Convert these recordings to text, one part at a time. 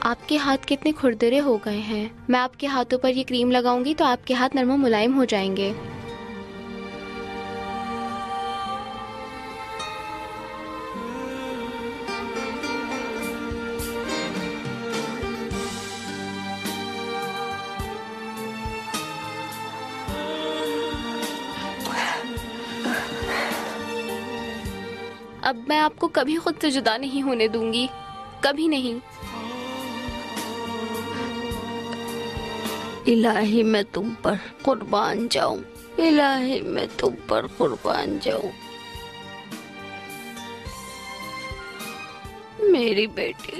आपके हाथ कितने खुरदरे हो गए हैं। मैं आपके हाथों पर ये क्रीम लगाऊंगी तो आपके हाथ नरम और मुलायम हो जाएंगे। अब मैं आपको कभी खुद से जुदा नहीं होने दूंगी, कभी नहीं। इलाही मैं तुम पर कुर्बान जाऊं, इलाही मैं तुम पर कुर्बान जाऊं। मेरी बेटी।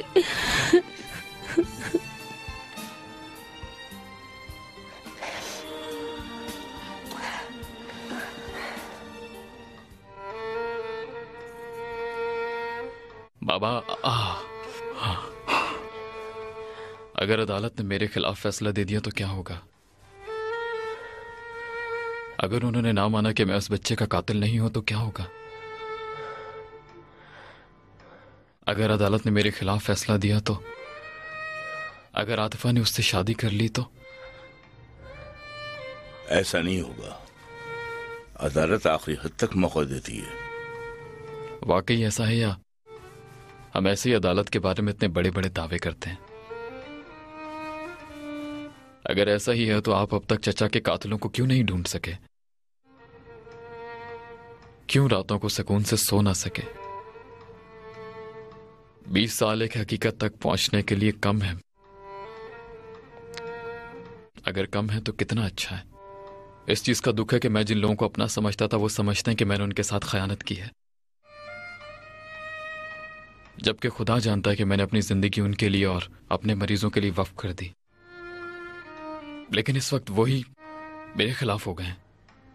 बाबा, अगर अदालत ने मेरे खिलाफ फैसला दे दिया तो क्या होगा? अगर उन्होंने ना माना कि मैं उस बच्चे का कातिल नहीं हूं तो क्या होगा? अगर अदालत ने मेरे खिलाफ फैसला दिया तो, अगर आतिफा ने उससे शादी कर ली तो? ऐसा नहीं होगा। अदालत आखिरी हद तक मौका देती है। वाकई ऐसा है या हम ऐसे ही अदालत के बारे में इतने बड़े बड़े दावे करते हैं? अगर ऐसा ही है तो आप अब तक चचा के कातिलों को क्यों नहीं ढूंढ सके? क्यों रातों को सुकून से सो ना सके? 20 साल एक हकीकत तक पहुंचने के लिए कम है। अगर कम है तो कितना अच्छा है। इस चीज का दुख है कि मैं जिन लोगों को अपना समझता था वो समझते हैं कि मैंने उनके साथ खयानत की है, जबकि खुदा जानता है कि मैंने अपनी जिंदगी उनके लिए और अपने मरीजों के लिए वक्फ कर दी। लेकिन इस वक्त वही मेरे खिलाफ हो गए हैं।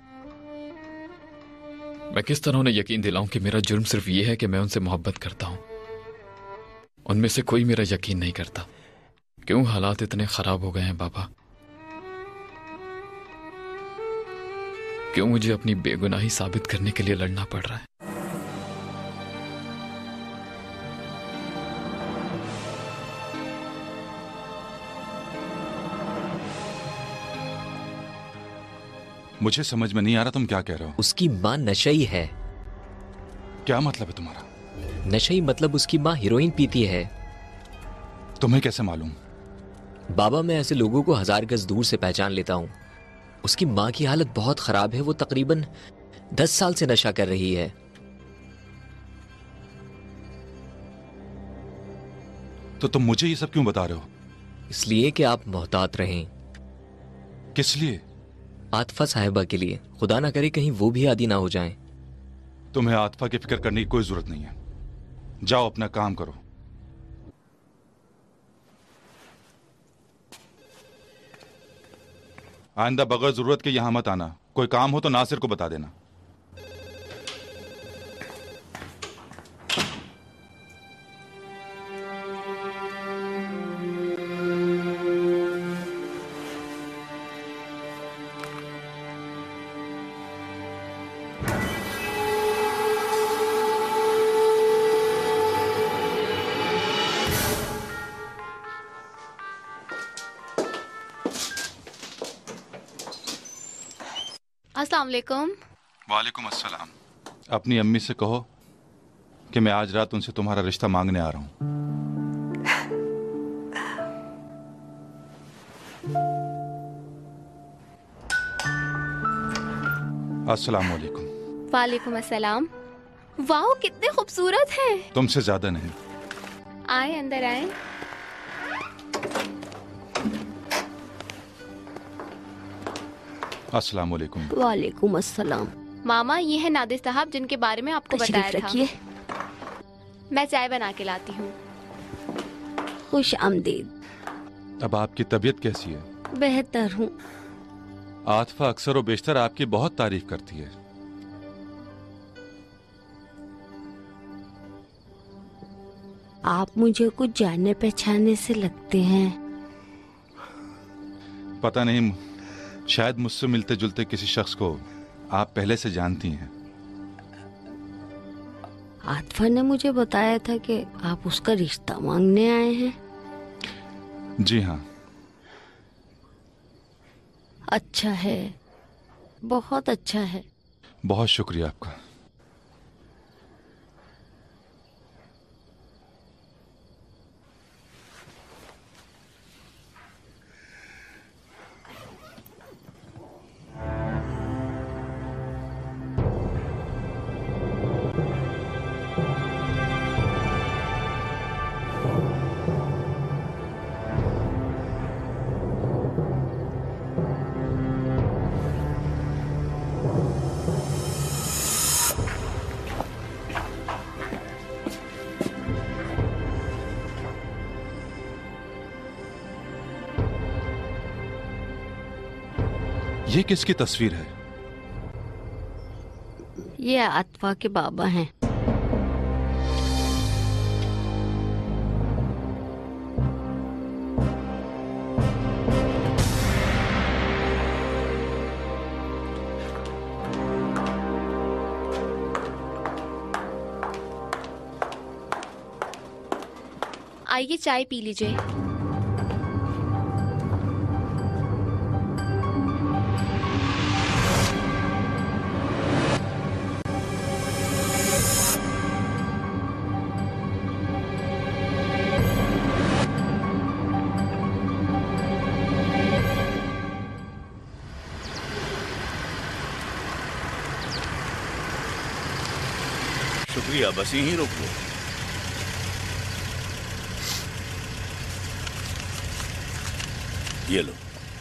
मैं किस तरह उन्हें यकीन दिलाऊं कि मेरा जुर्म सिर्फ यह है कि मैं उनसे मोहब्बत करता हूं? उनमें से कोई मेरा यकीन नहीं करता। क्यों हालात इतने खराब हो गए हैं बाबा? क्यों मुझे अपनी बेगुनाही साबित करने के लिए लड़ना पड़ रहा है? मुझे समझ में नहीं आ रहा तुम क्या कह रहे हो। उसकी माँ नशई है। क्या मतलब है तुम्हारा? नशई मतलब उसकी माँ हीरोइन पीती है। तुम्हें कैसे मालूम? बाबा, मैं ऐसे लोगों को 1000 गज दूर से पहचान लेता हूँ। उसकी माँ की हालत बहुत खराब है। वो तकरीबन 10 साल से नशा कर रही है। तो तुम मुझे ये सब क्यों बता रहे हो? इसलिए कि आप मोहतात रहें। किस लिए? आतिफा साहिबा के लिए। खुदा ना करे कहीं वो भी आदी ना हो जाएं। तुम्हें आतिफा की फिक्र करने की कोई जरूरत नहीं है। जाओ अपना काम करो। आइंदा बगैर जरूरत के यहां मत आना। कोई काम हो तो नासिर को बता देना। अस्सलाम वालेकुम। वालेकुम अस्सलाम। अपनी अम्मी से कहो कि मैं आज रात उनसे तुम्हारा रिश्ता मांगने आ रहा हूं। अस्सलाम वालेकुम। वालेकुम अस्सलाम। वाह, कितने खूबसूरत हैं। तुमसे ज्यादा नहीं। आए, अंदर आए। अस्सलाम वालेकुम। वालेकुम अस्सलाम। मामा, ये है नादिर साहब जिनके बारे में आपको बताया था। रखिए। मैं चाय बना के लाती हूँ। खुश आमदीद। अब आपकी तबीयत कैसी है? बेहतर हूँ। आतिफा अक्सर और बेशतर आपकी बहुत तारीफ करती है। आप मुझे कुछ जानने पहचानने से लगते हैं। पता नहीं, शायद मुझसे मिलते जुलते किसी शख्स को आप पहले से जानती हैं। आतिफा ने मुझे बताया था कि आप उसका रिश्ता मांगने आए हैं। जी हाँ। अच्छा है, बहुत अच्छा है। बहुत शुक्रिया आपका। ये किसकी तस्वीर है? ये आतफा के बाबा हैं। आइए चाय पी लीजिए। शुक्रिया, बस यहीं रोक लो। ये लो।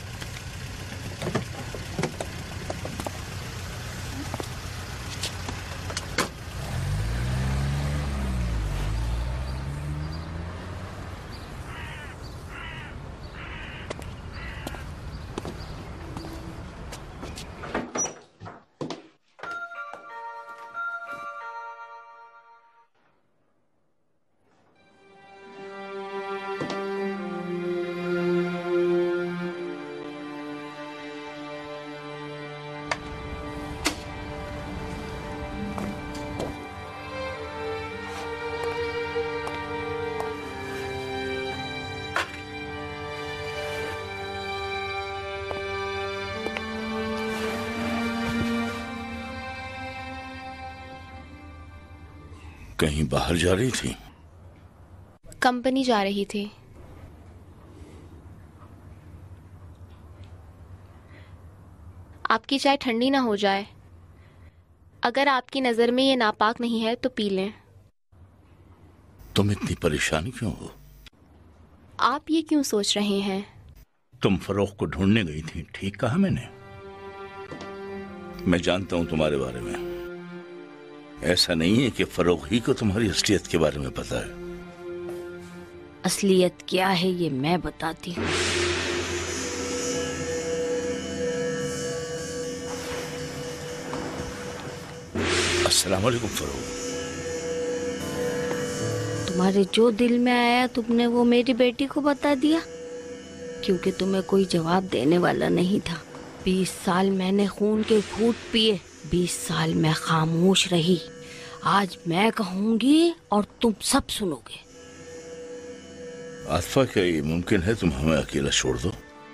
कहीं बाहर जा रही थी? कंपनी जा रही थी। आपकी चाय ठंडी ना हो जाए। अगर आपकी नजर में ये नापाक नहीं है तो पी लें। तुम इतनी परेशान क्यों हो? आप ये क्यों सोच रहे हैं? तुम फरोख को ढूंढने गई थी, ठीक कहा मैंने? मैं जानता हूं तुम्हारे बारे में। ऐसा नहीं है कि फरोख ही को तुम्हारी असलियत के बारे में पता है। असलियत क्या है ये मैं बताती हूँ। अस्सलाम वालेकुम फरोख। तुम्हारे जो दिल में आया तुमने वो मेरी बेटी को बता दिया, क्योंकि तुम्हें कोई जवाब देने वाला नहीं था। 20 साल मैंने खून के घूंट पिए, 20 साल मैं खामोश रही। आज मैं कहूंगी और तुम सब सुनोगे। आतफा, क्या ये मुमकिन है तुम हमें अकेला छोड़ दो?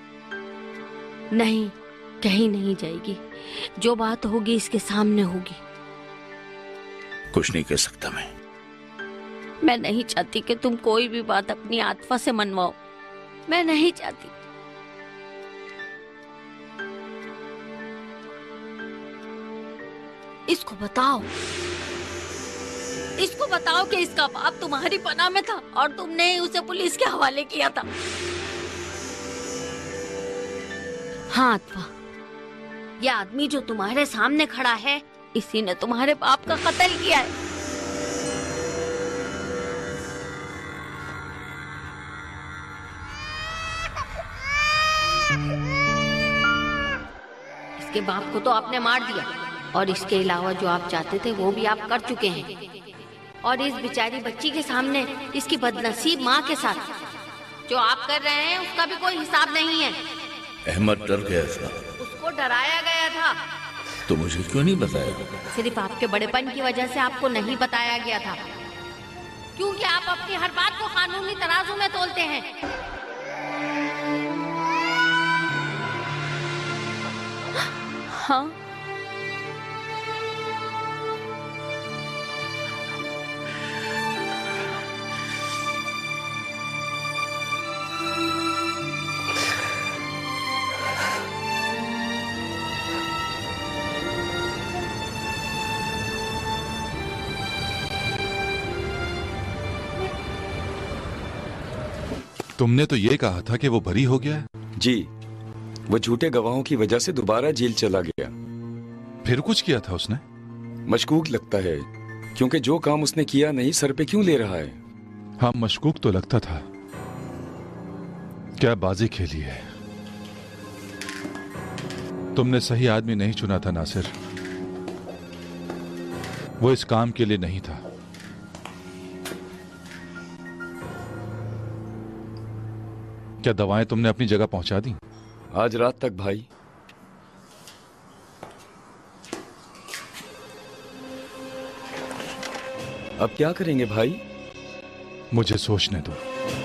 नहीं, कहीं नहीं जाएगी। जो बात होगी इसके सामने होगी। कुछ नहीं कह सकता मैं नहीं चाहती कि तुम कोई भी बात अपनी आतफा से मनवाओ। मैं नहीं चाहती। इसको बताओ, इसको बताओ कि इसका बाप तुम्हारी पनाह में था और तुमने ही उसे पुलिस के हवाले किया था। हाँ आतफा, यह आदमी जो तुम्हारे सामने खड़ा है, इसी ने तुम्हारे बाप का कत्ल किया है। इसके बाप को तो आपने मार दिया और इसके अलावा जो आप चाहते थे वो भी आप कर चुके हैं। और इस बेचारी बच्ची के सामने इसकी बदनसीब माँ के साथ जो आप कर रहे हैं उसका भी कोई हिसाब नहीं है। अहमद डर गया था। उसको डराया गया था। तो मुझे क्यों नहीं बताया? सिर्फ आपके बड़ेपन की वजह से आपको नहीं बताया गया था, क्योंकि आप अपनी हर बात को कानूनी तराजू में तोलते हैं। हाँ। तुमने तो ये कहा था कि वो बरी हो गया है। जी, वो झूठे गवाहों की वजह से दोबारा जेल चला गया। फिर कुछ किया था उसने? मशकूक लगता है, क्योंकि जो काम उसने किया नहीं सर पे क्यों ले रहा है। हाँ, मशकूक तो लगता था। क्या बाजी खेली है। तुमने सही आदमी नहीं चुना था नासिर। वो इस काम के लिए नहीं था। क्या दवाएं तुमने अपनी जगह पहुंचा दी? आज रात तक भाई। अब क्या करेंगे भाई? मुझे सोचने दो।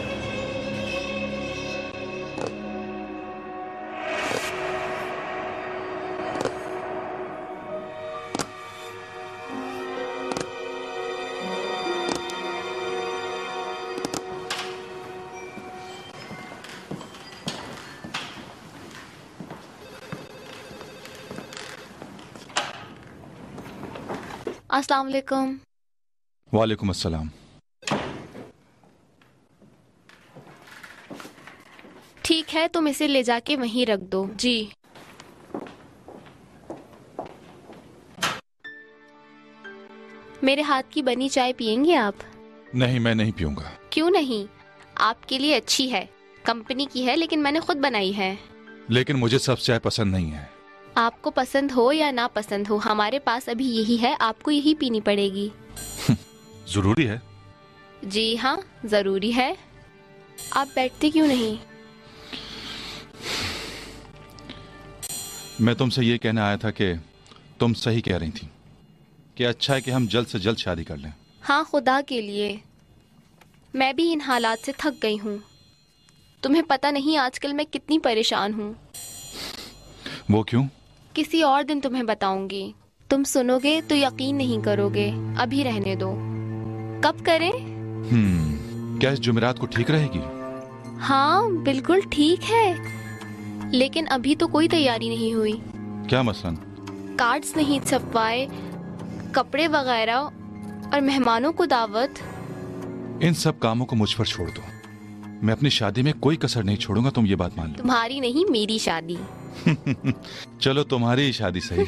अस्सलाम वालेकुम। वालेकुम अस्सलाम। ठीक है, तुम इसे ले जाके वहीं रख दो। जी। मेरे हाथ की बनी चाय पियेंगे आप? नहीं, मैं नहीं पीऊंगा। क्यों नहीं? आपके लिए अच्छी है, कंपनी की है, लेकिन मैंने खुद बनाई है। लेकिन मुझे सब चाय पसंद नहीं है। आपको पसंद हो या ना पसंद हो, हमारे पास अभी यही है, आपको यही पीनी पड़ेगी। जरूरी है? जी हाँ, जरूरी है। आप बैठते क्यों नहीं? मैं तुमसे ये कहने आया था कि तुम सही कह रही थी कि अच्छा है कि हम जल्द से जल्द शादी कर लें। हाँ, खुदा के लिए। मैं भी इन हालात से थक गई हूँ। तुम्हें पता नहीं आजकल मैं कितनी परेशान हूँ। वो क्यों? किसी और दिन तुम्हें बताऊंगी। तुम सुनोगे तो यकीन नहीं करोगे। अभी रहने दो। कब करें? क्या इस जुमेरात को ठीक रहेगी? हाँ, बिल्कुल ठीक है, लेकिन अभी तो कोई तैयारी नहीं हुई। क्या मसलन? कार्ड्स नहीं छपवाए, कपड़े वगैरह, और मेहमानों को दावत। इन सब कामों को मुझ पर छोड़ दो। मैं अपनी शादी में कोई कसर नहीं छोड़ूंगा, तुम ये बात मान लो। तुम्हारी नहीं, मेरी शादी। चलो, तुम्हारी ही शादी सही।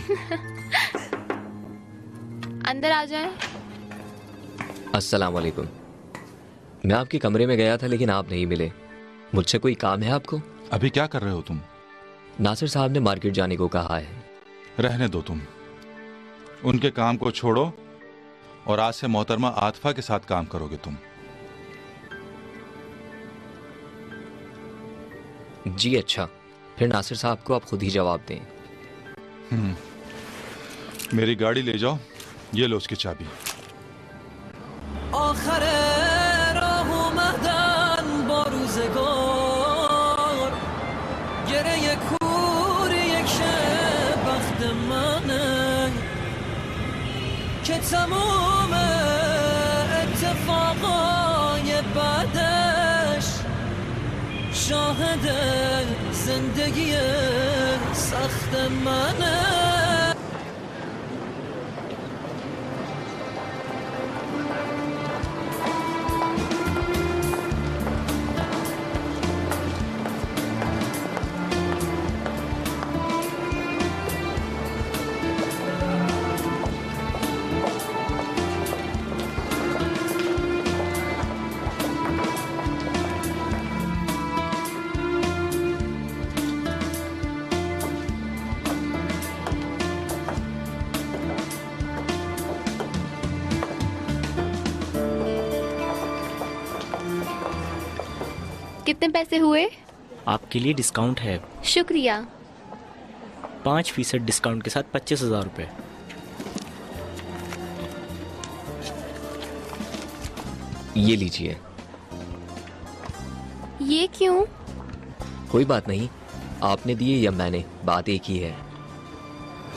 अंदर आ जाए। अस्सलाम वालेकुम। मैं आपके कमरे में गया था लेकिन आप नहीं मिले। मुझसे कोई काम है आपको? अभी क्या कर रहे हो तुम? नासिर साहब ने मार्केट जाने को कहा है। रहने दो तुम। उनके काम को छोड़ो और आज से मोहतरमा आतिफा के साथ काम करोगे तुम। जी अच्छा, फिर नासिर साहब को आप खुद ही जवाब दें। मेरी गाड़ी ले जाओ, ये लो उसकी चाबी। آخر راه اومدن با روزگار گره کور یک شب بخت منه که تمام اتفاقای بعدش شاهد زندگی سخت منه. कितने पैसे हुए? आपके लिए डिस्काउंट है। शुक्रिया। 5% डिस्काउंट के साथ 25,000 रुपये। ये लीजिए। ये क्यों? कोई बात नहीं, आपने दिए या मैंने, बात एक ही है।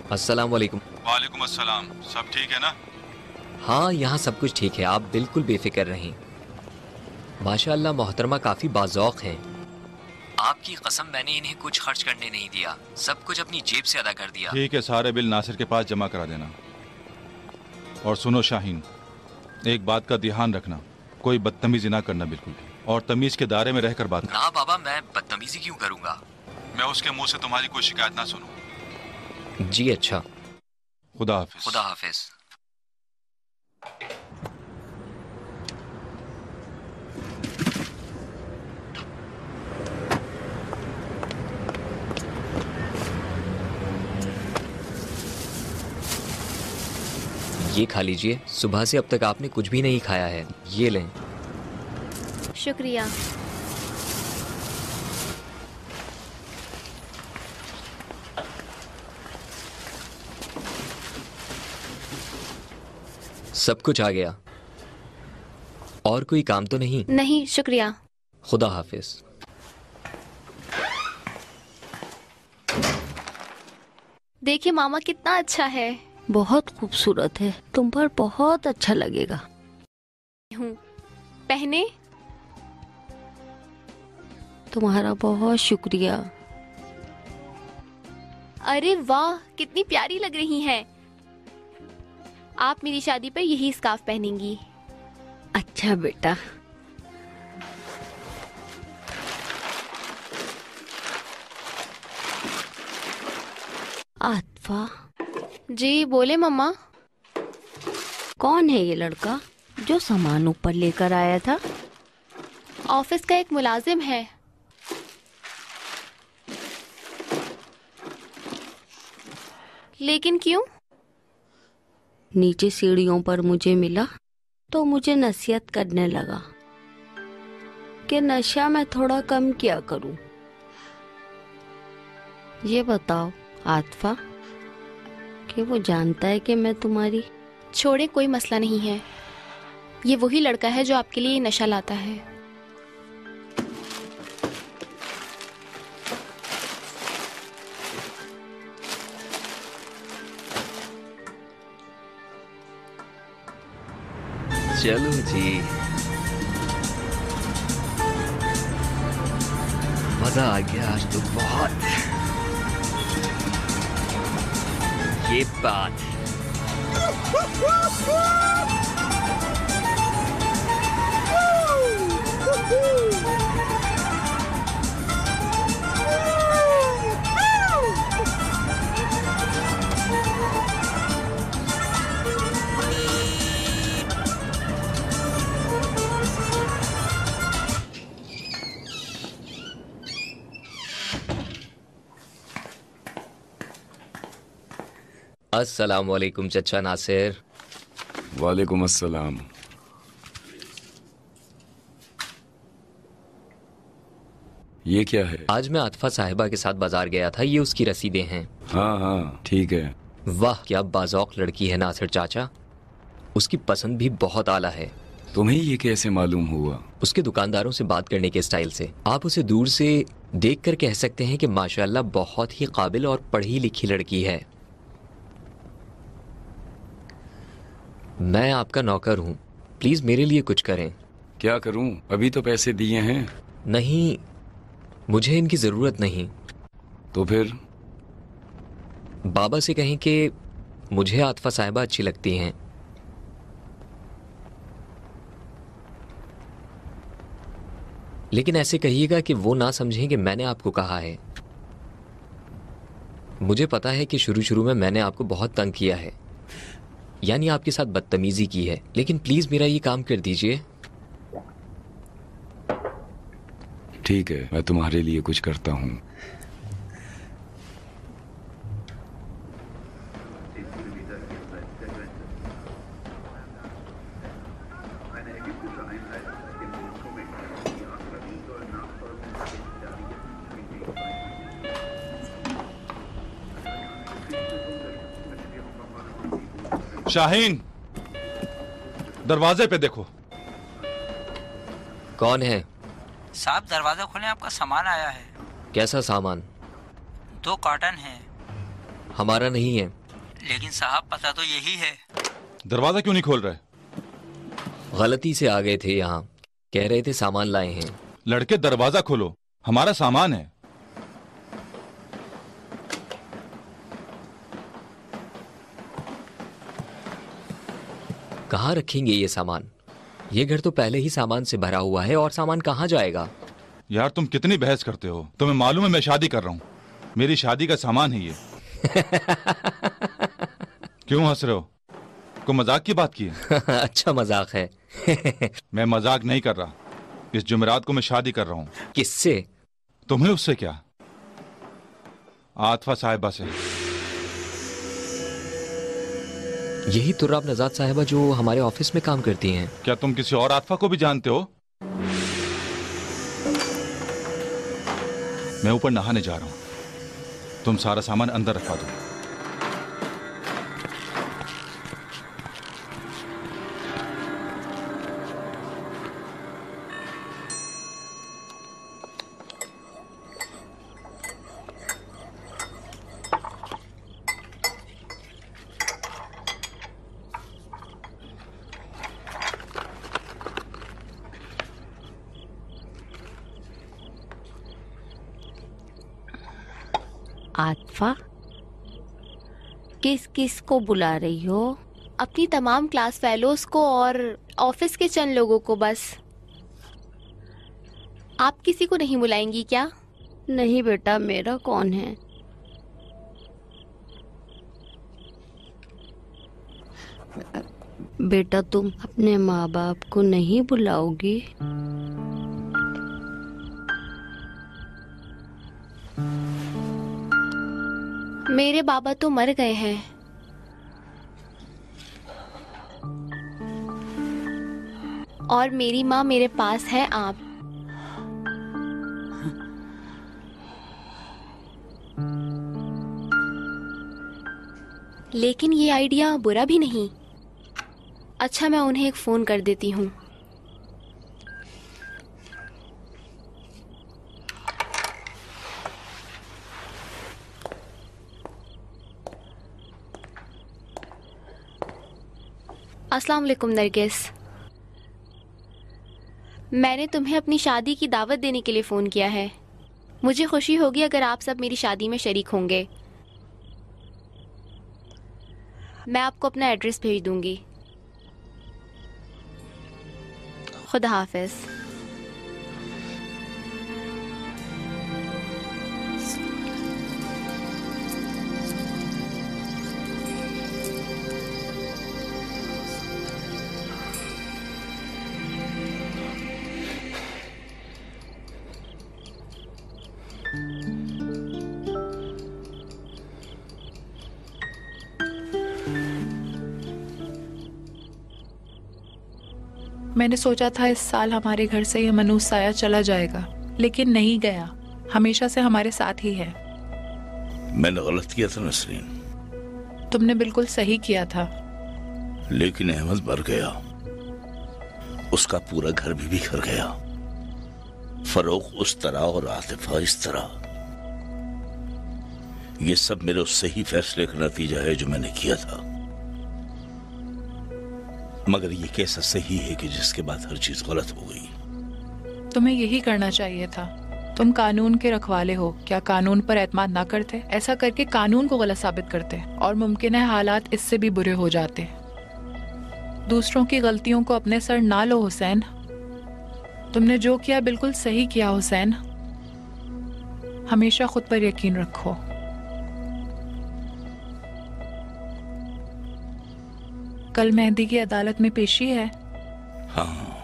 अस्सलाम वालेकुम। वालेकुम अस्सलाम। सब ठीक है ना? हाँ, यहाँ सब कुछ ठीक है, आप बिल्कुल बेफिक्र रहें। माशाअल्लाह मोहतरमा काफ़ी बाज़ौक़ हैं। आपकी कसम मैंने इन्हें कुछ खर्च करने नहीं दिया, सब कुछ अपनी जेब से अदा कर दिया। ठीक है, सारे बिल नासिर के पास जमा करा देना। और सुनो शाहीन, एक बात का ध्यान रखना, कोई बदतमीजी ना करना बिल्कुल, और तमीज के दायरे में रहकर बात करना। ना बाबा, मैं बदतमीजी क्यों करूँगा? मैं उसके मुंह से तुम्हारी कोई शिकायत ना सुनूं। जी अच्छा। खुदा हाफिज। खुदा हाफिज। ये खा लीजिए, सुबह से अब तक आपने कुछ भी नहीं खाया है, ये लें। शुक्रिया। सब कुछ आ गया। और कोई काम तो नहीं? नहीं शुक्रिया। खुदा हाफिज। देखिए मामा कितना अच्छा है। बहुत खूबसूरत है, तुम पर बहुत अच्छा लगेगा। हूँ पहने। तुम्हारा बहुत शुक्रिया। अरे वाह, कितनी प्यारी लग रही हैं। आप मेरी शादी पर यही स्कार्फ पहनेंगी। अच्छा बेटा। आतिफा। जी बोले मम्मा। कौन है ये लड़का जो सामान ऊपर लेकर आया था? ऑफिस का एक मुलाजिम है। लेकिन क्यों? नीचे सीढ़ियों पर मुझे मिला तो मुझे नसीहत करने लगा कि नशा मैं थोड़ा कम किया करूं। ये बताओ आतिफा कि वो जानता है कि मैं तुम्हारी? छोड़े, कोई मसला नहीं है। ये वही लड़का है जो आपके लिए नशा लाता है। चलो जी, मजा आ गया आज तो बहुत। ये बात अस्सलाम वालेकुम चचा नासिर। वालेकुम अस्सलाम। ये क्या है? आज मैं आतिफा साहिबा के साथ बाजार गया था, ये उसकी रसीदें हैं। हाँ हाँ ठीक है। वाह क्या बाज़ौक़ लड़की है नासिर चाचा, उसकी पसंद भी बहुत आला है। तुम्हें ये कैसे मालूम हुआ? उसके दुकानदारों से बात करने के स्टाइल से। आप उसे दूर से देखकर कह सकते हैं कि माशाअल्लाह बहुत ही काबिल और पढ़ी लिखी लड़की है। मैं आपका नौकर हूँ, प्लीज मेरे लिए कुछ करें। क्या करूँ? अभी तो पैसे दिए हैं। नहीं, मुझे इनकी जरूरत नहीं। तो फिर? बाबा से कहें कि मुझे आतिफा साहिबा अच्छी लगती हैं। लेकिन ऐसे कहिएगा कि वो ना समझें कि मैंने आपको कहा है। मुझे पता है कि शुरू शुरू में मैंने आपको बहुत तंग किया है, यानी आपके साथ बदतमीजी की है, लेकिन प्लीज मेरा ये काम कर दीजिए। ठीक है, मैं तुम्हारे लिए कुछ करता हूँ। शाहीन, दरवाजे पे देखो। कौन है? साहब दरवाजा खोलें, आपका सामान आया है। कैसा सामान? 2 कार्टन है। हमारा नहीं है। लेकिन साहब पता तो यही है। दरवाजा क्यों नहीं खोल रहे? गलती से आ गए थे यहाँ, कह रहे थे सामान लाए हैं। लड़के दरवाजा खोलो, हमारा सामान है। कहाँ रखेंगे ये सामान? ये घर तो पहले ही सामान से भरा हुआ है, और सामान कहाँ जाएगा? यार तुम कितनी बहस करते हो? तुम्हें मालूम है मैं शादी कर रहा हूँ, मेरी शादी का सामान है ये। क्यों हंस रहे हो? को मजाक की बात की है? अच्छा मजाक है। मैं मजाक नहीं कर रहा। इस जुमेरात को मैं शादी कर रहा हूँ। किससे? तुम्हें उससे क्या, आतफा साहिबा से। यही तुर्राब नजात साहिबा जो हमारे ऑफिस में काम करती हैं। क्या तुम किसी और आतफा को भी जानते हो? मैं ऊपर नहाने जा रहा हूं, तुम सारा सामान अंदर रखवा दो। आतफा, किस किस को बुला रही हो? अपनी तमाम क्लास फेलोज को और ऑफिस के चंद लोगों को बस। आप किसी को नहीं बुलाएंगी क्या? नहीं बेटा, मेरा कौन है? बेटा तुम अपने माँ बाप को नहीं बुलाओगी? मेरे बाबा तो मर गए हैं। और मेरी माँ मेरे पास है। आप लेकिन ये आइडिया बुरा भी नहीं। अच्छा, मैं उन्हें एक फोन कर देती हूँ। अस्सलाम वालेकुम नरगिस, मैंने तुम्हें अपनी शादी की दावत देने के लिए फ़ोन किया है। मुझे खुशी होगी अगर आप सब मेरी शादी में शरीक होंगे। मैं आपको अपना एड्रेस भेज दूंगी। खुदा हाफिज़। मैंने सोचा था इस साल हमारे घर से ये मनूस साया चला जाएगा, लेकिन नहीं गया। हमेशा से हमारे साथ ही है। मैंने गलत किया था नसरीन। तुमने बिल्कुल सही किया था। लेकिन अहमद मर गया, उसका पूरा घर भी बिखर गया। फरोख उस तरह और आतिफा इस तरह। ये सब मेरे उस सही फैसले का नतीजा है जो मैंने किया था। मगर ये कैसा सही है कि जिसके बाद हर चीज गलत हो गई। तुम्हें यही करना चाहिए था। तुम कानून के रखवाले हो। क्या कानून पर एतमाद ना करते? ऐसा करके कानून को गलत साबित करते और मुमकिन है हालात इससे भी बुरे हो जाते। दूसरों की गलतियों को अपने सर ना लो हुसैन। तुमने जो किया बिल्कुल सही किया हुसैन। हमेशा खुद पर यकीन रखो। कल मेहंदी की अदालत में पेशी है। हाँ,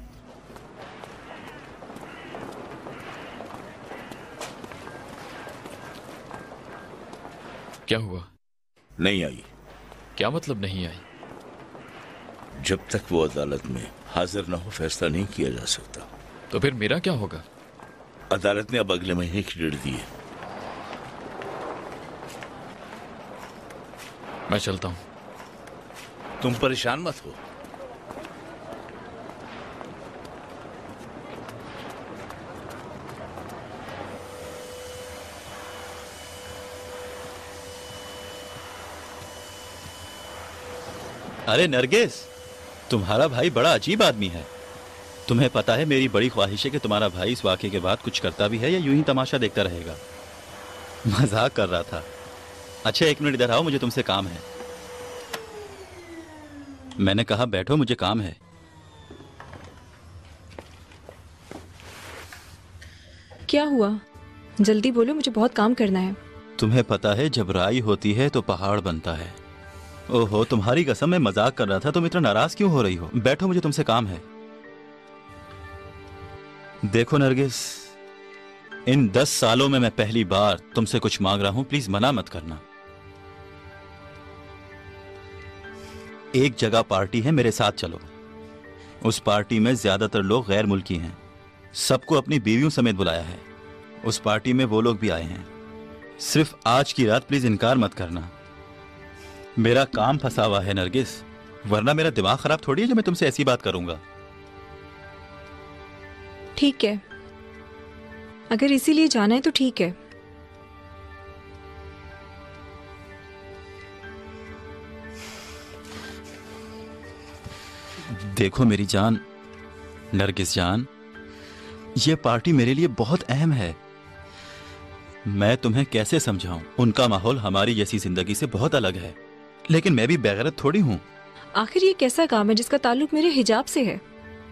क्या हुआ? नहीं आई। क्या मतलब नहीं आई? जब तक वो अदालत में हाजिर ना हो फैसला नहीं किया जा सकता। तो फिर मेरा क्या होगा? अदालत ने अब अगले महीने की डेट दी है। मैं चलता हूं। तुम परेशान मत हो। अरे नरगिस, तुम्हारा भाई बड़ा अजीब आदमी है। तुम्हें पता है मेरी बड़ी ख्वाहिश है कि तुम्हारा भाई इस वाक़े के बाद कुछ करता भी है या यूं ही तमाशा देखता रहेगा। मजाक कर रहा था। अच्छा 1 मिनट इधर आओ, मुझे तुमसे काम है। मैंने कहा बैठो, मुझे काम है। क्या हुआ? जल्दी बोलो, मुझे बहुत काम करना है। तुम्हें पता है जब राई होती है तो पहाड़ बनता है। ओहो, तुम्हारी कसम, मैं मजाक कर रहा था। तुम इतना नाराज क्यों हो रही हो? बैठो, मुझे तुमसे काम है। देखो नरगिस, इन 10 सालों में मैं पहली बार तुमसे कुछ मांग रहा हूं, प्लीज मना मत करना। एक जगह पार्टी है, मेरे साथ चलो। उस पार्टी में ज्यादातर लोग गैर मुल्की हैं। सबको अपनी बीवियों समेत बुलाया है। उस पार्टी में वो लोग भी आए हैं। सिर्फ आज की रात प्लीज इनकार मत करना। मेरा काम फंसा हुआ है नरगिस, वरना मेरा दिमाग खराब थोड़ी है जो मैं तुमसे ऐसी बात करूंगा। ठीक है, अगर इसीलिए जाना है तो ठीक है। देखो मेरी जान, नरगिस जान, ये पार्टी मेरे लिए बहुत अहम है। मैं तुम्हें कैसे समझाऊं? उनका माहौल हमारी जैसी जिंदगी से बहुत अलग है, लेकिन मैं भी बेगैरत थोड़ी हूं। आखिर ये कैसा काम है जिसका ताल्लुक मेरे हिजाब से है?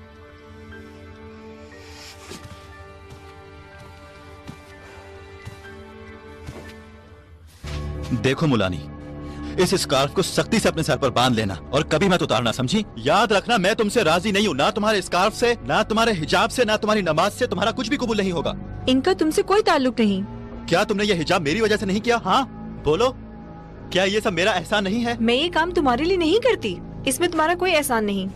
देखो मुलानी, इस स्कार्फ को सख्ती से अपने सर पर बांध लेना और कभी मत उतारना, समझी? याद रखना, मैं तुमसे राजी नहीं हूँ, ना तुम्हारे स्कार्फ से, ना तुम्हारे हिजाब से, ना तुम्हारी नमाज से। तुम्हारा कुछ भी कबूल नहीं होगा। इनका तुमसे कोई ताल्लुक नहीं। क्या तुमने ये हिजाब मेरी वजह से नहीं किया? हाँ बोलो, क्या ये सब मेरा एहसान नहीं है? मैं ये काम तुम्हारे लिए नहीं करती, इसमें तुम्हारा कोई एहसान नहीं।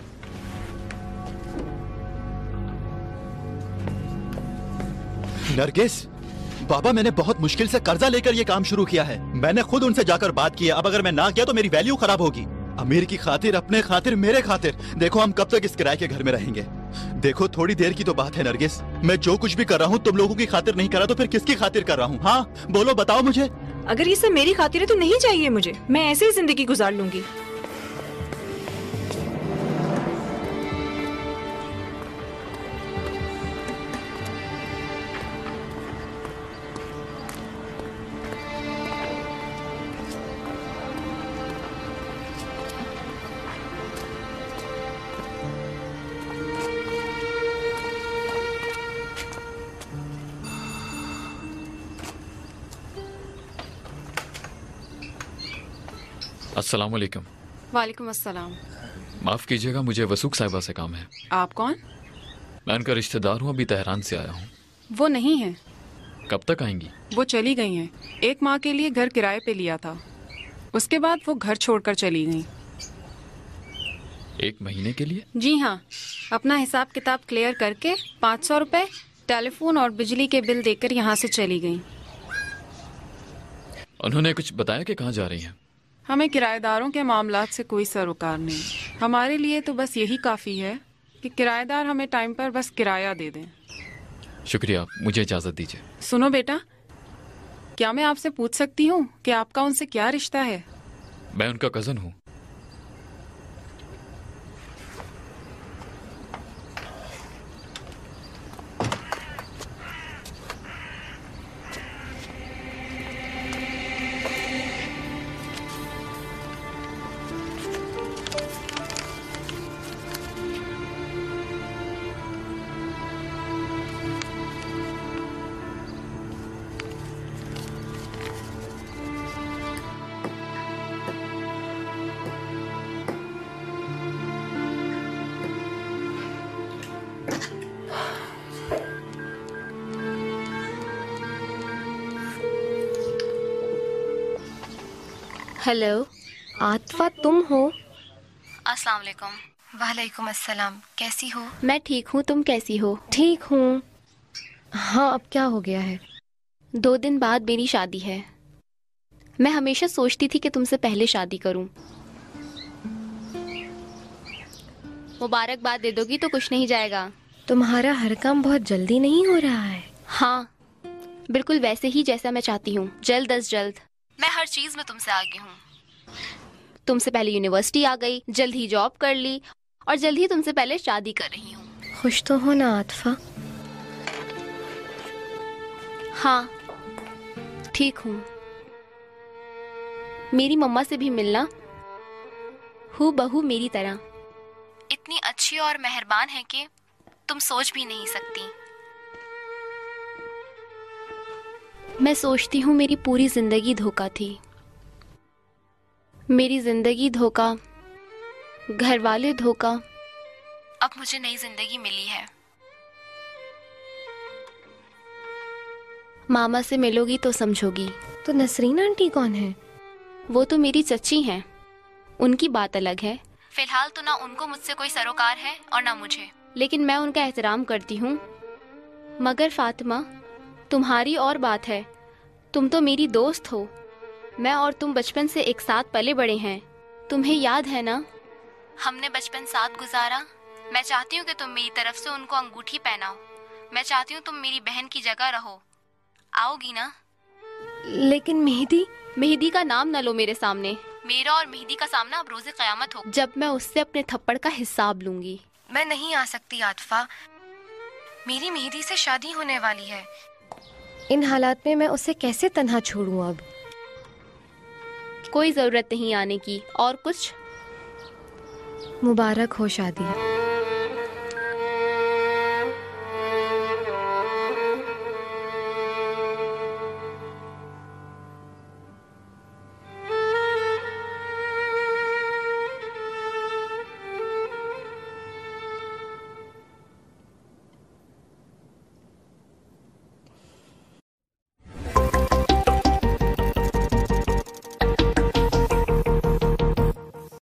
नरगिस, बाबा मैंने बहुत मुश्किल से कर्जा लेकर ये काम शुरू किया है। मैंने खुद उनसे जाकर बात की है। अब अगर मैं ना किया तो मेरी वैल्यू खराब होगी। अमीर की खातिर, अपने खातिर, मेरे खातिर। देखो हम कब तक इस किराए के घर में रहेंगे? देखो थोड़ी देर की तो बात है नरगिस। मैं जो कुछ भी कर रहा हूँ तुम लोगों की खातिर नहीं कर रहा तो फिर किसकी खातिर कर रहा हूँ? हाँ बोलो, बताओ मुझे। अगर ये सब मेरी खातिर है तो नहीं चाहिए मुझे। मैं ऐसे ही जिंदगी गुजार लूंगी। अस्सलाम वालेकुम। वालेकुम अस्सलाम। माफ कीजिएगा, मुझे वसूक साहिबा से काम है। आप कौन? मैं उनका रिश्तेदार हूँ, अभी तेहरान से आया हूँ। वो नहीं है। कब तक आएंगी? वो चली गई हैं। 1 माह के लिए घर किराए पे लिया था, उसके बाद वो घर छोड़कर चली गई। 1 महीने के लिए? जी हाँ, अपना हिसाब किताब क्लियर करके 500 रुपए टेलीफोन और बिजली के बिल देकर यहाँ से चली गई। उन्होंने कुछ बताया कि कहाँ जा रही हैं? हमें किराएदारों के मामलात से कोई सरोकार नहीं। हमारे लिए तो बस यही काफ़ी है कि किराएदार हमें टाइम पर बस किराया दे दें। शुक्रिया, मुझे इजाज़त दीजिए। सुनो बेटा, क्या मैं आपसे पूछ सकती हूँ कि आपका उनसे क्या रिश्ता है? मैं उनका कज़न हूँ। हेलो, आतिफा तुम हो? अस्सलाम वालेकुम। वालेकुम अस्सलाम। कैसी हो? मैं ठीक हूँ, तुम कैसी हो? ठीक हूँ। हाँ, अब क्या हो गया है? 2 दिन बाद मेरी शादी है। मैं हमेशा सोचती थी कि तुमसे पहले शादी करूं। मुबारकबाद दे दोगी तो कुछ नहीं जाएगा। तुम्हारा हर काम बहुत जल्दी नहीं हो रहा है? हाँ, बिल्कुल वैसे ही जैसा मैं चाहती हूँ, जल्द अज जल्द। मैं हर चीज में तुमसे आगे हूँ। तुमसे पहले यूनिवर्सिटी आ गई, जल्द ही जॉब कर ली और जल्द ही तुमसे पहले शादी कर रही हूँ। खुश तो हो ना आतिफा? हाँ, ठीक हूँ। मेरी मम्मा से भी मिलना, हूबहू मेरी तरह। इतनी अच्छी और मेहरबान है कि तुम सोच भी नहीं सकती। मैं सोचती हूँ मेरी पूरी जिंदगी धोखा थी। मेरी जिंदगी धोखा, घर वाले धोखा, अब मुझे नई जिंदगी मिली है। मामा से मिलोगी तो समझोगी। तो नसरीन आंटी कौन है? वो तो मेरी चच्ची हैं, उनकी बात अलग है। फिलहाल तो ना उनको मुझसे कोई सरोकार है और ना मुझे, लेकिन मैं उनका एहतराम करती हूँ। मगर फातिमा, तुम्हारी और बात है। तुम तो मेरी दोस्त हो। मैं और तुम बचपन से एक साथ पले बड़े हैं। तुम्हें याद है ना, हमने बचपन साथ गुजारा। मैं चाहती हूँ कि तुम मेरी तरफ से उनको अंगूठी पहनाओ। मैं चाहती हूँ तुम मेरी बहन की जगह रहो। आओगी ना? लेकिन मेहदी? मेहदी का नाम न लो मेरे सामने। मेरा और मेहदी का सामना अब रोज़े क़यामत हो, जब मैं उससे अपने थप्पड़ का हिसाब लूंगी। मैं नहीं आ सकती आतिफा, मेरी मेहदी से शादी होने वाली है। इन हालात में मैं उसे कैसे तन्हा छोड़ूं? अब कोई जरूरत नहीं आने की। और कुछ? मुबारक हो शादी।